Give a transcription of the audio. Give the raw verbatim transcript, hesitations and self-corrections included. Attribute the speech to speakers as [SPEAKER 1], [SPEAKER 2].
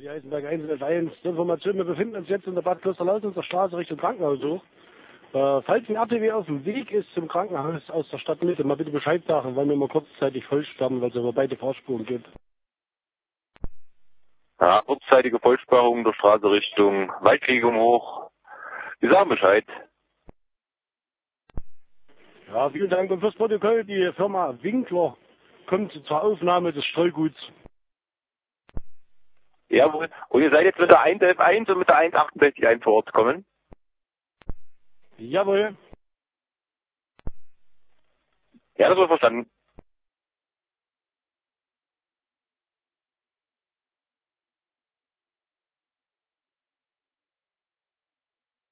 [SPEAKER 1] Die Eisenberg eins eins. Zur Information, wir befinden uns jetzt in der Bad Klosterlausitzer Straße Richtung Krankenhaus hoch. Äh, falls ein R T W auf dem Weg ist zum Krankenhaus aus der Stadtmitte, mal bitte Bescheid sagen, weil wir mal kurzzeitig vollsperren, weil es über beide Fahrspuren gibt.
[SPEAKER 2] Ja, kurzzeitige Vollsperrung der Straße Richtung Waldklinik hoch. Sie sagen Bescheid.
[SPEAKER 1] Ja, vielen Dank. Und fürs Protokoll, die Firma Winkler kommt zur Aufnahme des Streuguts.
[SPEAKER 2] Jawohl. Und ihr seid jetzt mit der eins elf eins und mit der eins achtundsechzig eins vor Ort kommen?
[SPEAKER 1] Jawohl.
[SPEAKER 2] Ja, das wird verstanden.